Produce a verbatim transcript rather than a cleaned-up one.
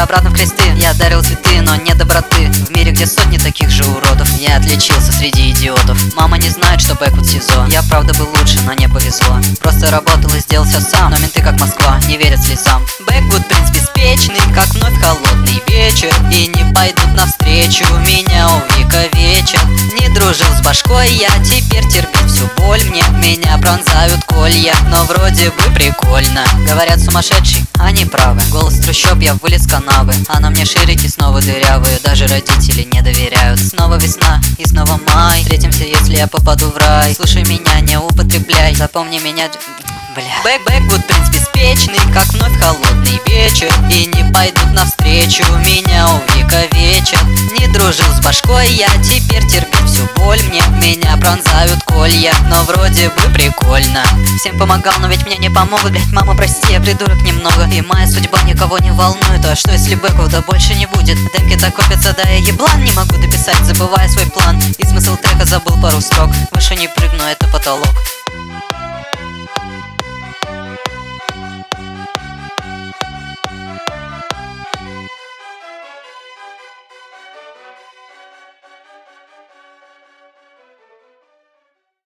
тебя обратно в кресты. Я дарил цветы, но не доброты. В мире, где сотни таких же уродов, я отличился среди идиотов. Мама не знает, что Бэквуд СИЗО. Я правда был лучше, но не повезло. Просто работал и сделал все сам. Но менты, как Москва, не верят слезам. Бэквуд принц беспечный, как вновь холодный вечер. И не пойдут навстречу, меня увековечат. Не дружил с башкой я, теперь терпеть всю боль мне. Меня пронзают колья, но вроде бы прикольно. Говорят, сумасшедший, они правы. Голос трущоб, я вылез с канавы. А на мне ширики снова дырявые. Даже родители не доверяют. Снова весна и снова май. Встретимся, если я попаду в рай. Слушай меня, не употребляй. Запомни меня, бля. Бэк, Бэквуд принц беспечный, как вновь холодный вечер. И не пойдут навстречу, меня увековечат. Не дружил с башкой я, теперь терпеть всю боль мне. Меня пронзают колья, но вроде бы прикольно. Всем помогал, но ведь мне не помогут. Блять, мама, прости, я придурок немного. И моя судьба никого не волнует. А что если Бэквуда больше не будет? Демки-то копятся, да я еблан не могу дописать, забывая свой план. И смысл трека забыл пару строк. Выше не прыгну, это потолок.